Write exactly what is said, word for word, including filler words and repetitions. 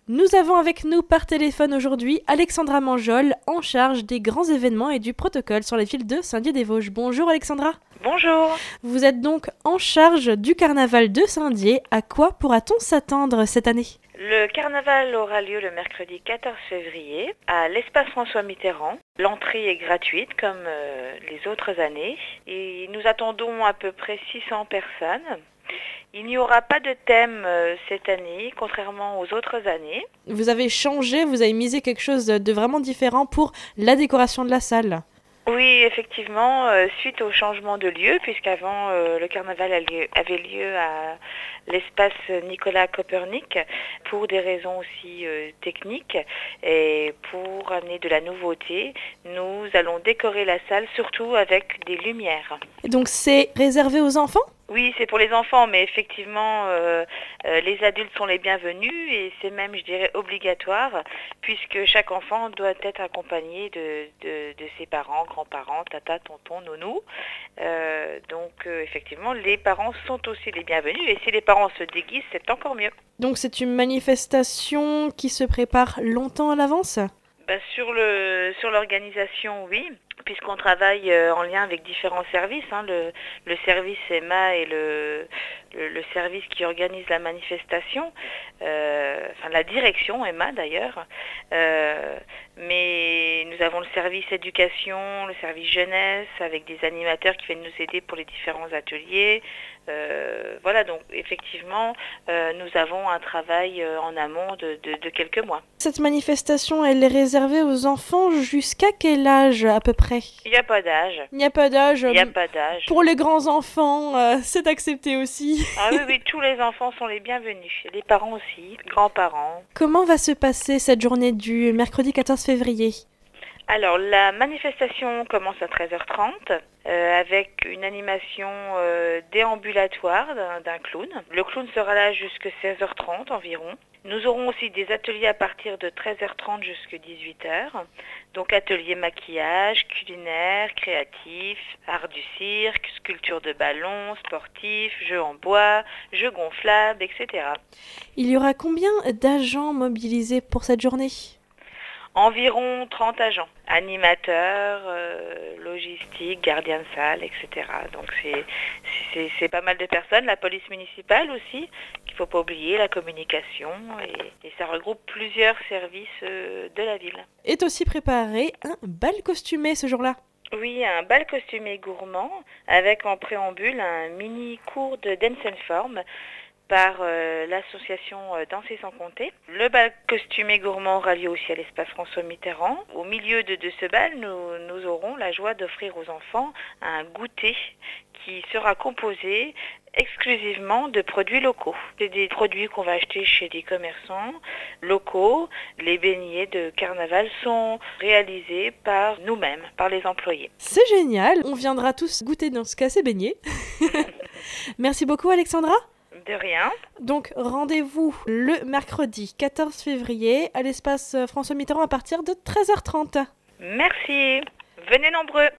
Nous avons avec nous par téléphone aujourd'hui Alexandra Manjol, en charge des grands événements et du protocole sur la ville de Saint-Dié-des-Vosges. Bonjour Alexandra. Bonjour. Vous êtes donc en charge du carnaval de Saint-Dié. À quoi pourra-t-on s'attendre cette année ? Le carnaval aura lieu le mercredi quatorze février à l'espace François Mitterrand. L'entrée est gratuite comme euh, les autres années et nous attendons à peu près six cents personnes. Il n'y aura pas de thème euh, cette année, contrairement aux autres années. Vous avez changé, vous avez misé quelque chose de vraiment différent pour la décoration de la salle. Oui, effectivement, euh, suite au changement de lieu, puisqu'avant euh, le carnaval a lieu- avait lieu à l'espace Nicolas Copernic, pour des raisons aussi euh, techniques et pour amener de la nouveauté, nous allons décorer la salle surtout avec des lumières. Et donc c'est réservé aux enfants ? Oui, c'est pour les enfants, mais effectivement, euh, euh, les adultes sont les bienvenus et c'est même, je dirais, obligatoire, puisque chaque enfant doit être accompagné de, de, de ses parents, grands-parents, tata, tonton, nounou. Euh, donc, euh, effectivement, les parents sont aussi les bienvenus et si les parents se déguisent, c'est encore mieux. Donc c'est une manifestation qui se prépare longtemps à l'avance ? Bah, sur le sur l'organisation, oui, puisqu'on travaille euh, en lien avec différents services, hein, le, le service Emma et le, le, le service qui organise la manifestation, euh, enfin la direction Emma d'ailleurs, euh, mais nous avons le service éducation, le service jeunesse, avec des animateurs qui viennent nous aider pour les différents ateliers. Euh, voilà, donc effectivement, euh, nous avons un travail euh, en amont de, de, de quelques mois. Cette manifestation, elle est réservée aux enfants jusqu'à quel âge à peu près ? Il n'y a pas d'âge. Il n'y a pas d'âge. Il n'y a pas d'âge. Pour les grands enfants, euh, c'est accepté aussi. Ah oui, oui, tous les enfants sont les bienvenus. Les parents aussi, grands-parents. Comment va se passer cette journée du mercredi quatorze février ? Alors, la manifestation commence à treize heures trente euh, avec une animation euh, déambulatoire d'un, d'un clown. Le clown sera là jusqu'à seize heures trente environ. Nous aurons aussi des ateliers à partir de treize heures trente jusqu'à dix-huit heures. Donc ateliers maquillage, culinaire, créatif, art du cirque, sculpture de ballon, sportif, jeux en bois, jeux gonflables, et cetera. Il y aura combien d'agents mobilisés pour cette journée ? Environ trente agents, animateurs, euh, logistique, gardiens de salle, et cetera. Donc c'est, c'est, c'est pas mal de personnes, la police municipale aussi, qu'il ne faut pas oublier, la communication, et, et ça regroupe plusieurs services euh, de la ville. Est aussi préparé un bal costumé ce jour-là. Oui, un bal costumé gourmand, avec en préambule un mini cours de dance and form, par euh, l'association euh, Danser sans compter. Le bal costumé gourmand aura lieu aussi à l'espace François Mitterrand. Au milieu de, de ce bal, nous, nous aurons la joie d'offrir aux enfants un goûter qui sera composé exclusivement de produits locaux. C'est des produits qu'on va acheter chez des commerçants locaux. Les beignets de carnaval sont réalisés par nous-mêmes, par les employés. C'est génial, on viendra tous goûter dans ce cas ces beignets. Merci beaucoup Alexandra. De rien. Donc rendez-vous le mercredi quatorze février à l'espace François Mitterrand à partir de treize heures trente. Merci. Venez nombreux.